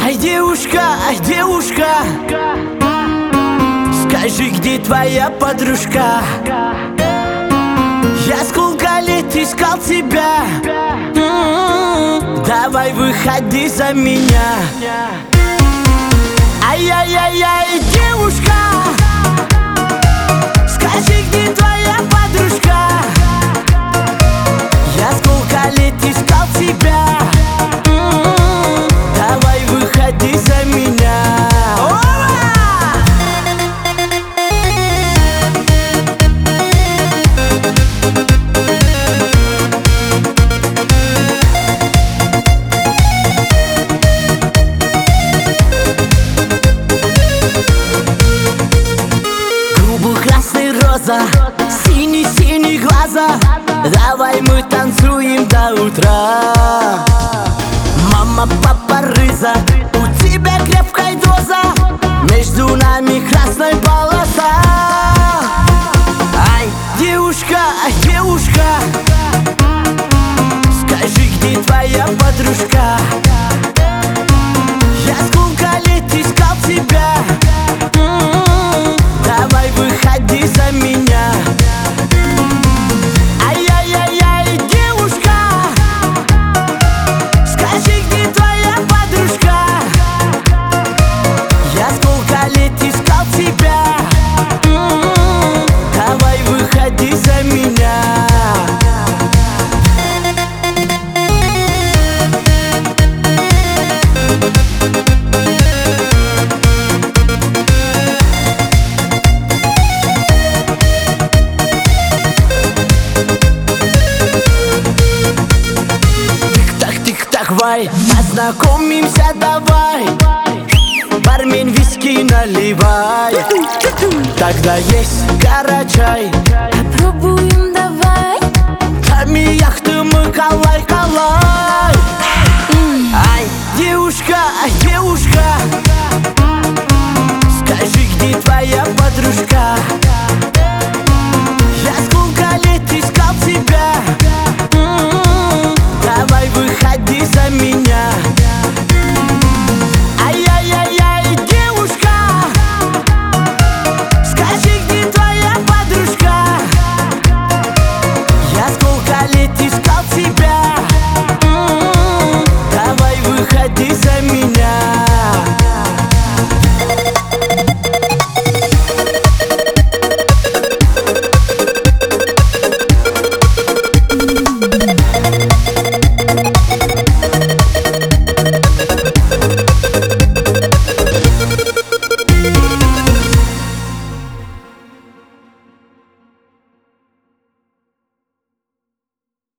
Ай, девушка, скажи, где твоя подружка? Я сколько лет искал тебя. Давай выходи за меня. Ай-яй-яй-яй, девушка, скажи, где твоя подружка? Я сколько лет искал тебя. Давай выходи за меня. Голубо-красный роза, синий-синий глаза. Давай мы танцуем до утра. Мама, папа, рыза, у тебя крепкая доза. Между нами красная полоса. Ай, девушка, скажи, где твоя подружка? Я сколько лет искал тебя. Давай выходи за меня. Ай-яй-яй-яй, девушка, скажи, где твоя подружка? Я сколько лет искал тебя. Давай выходи за меня. Познакомимся, давай. Бармен, виски наливай. Тогда есть карачай. Попробуем, давай. Там и яхты мы калай-калай.